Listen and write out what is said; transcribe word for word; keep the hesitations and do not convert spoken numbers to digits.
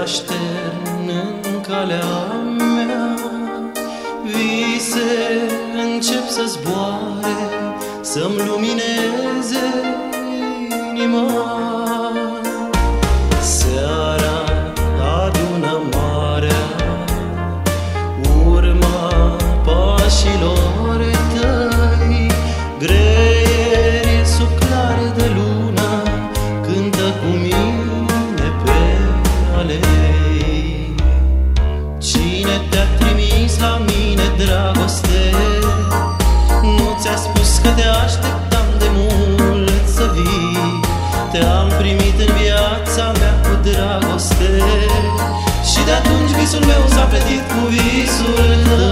aștern în calea mea. Vise încep să zboare, să-mi lumineze inima. Seara adună marea urma pașilor tăi. Greieri sub clare de lună cântă cu mine pe alei. Cine te-a trimis la mine, dragoste? Nu ți-a spus că te așteptam de mult să vii? Te-am primit în viața mea cu dragoste și de atunci visul meu s-a plătit cu visul tău.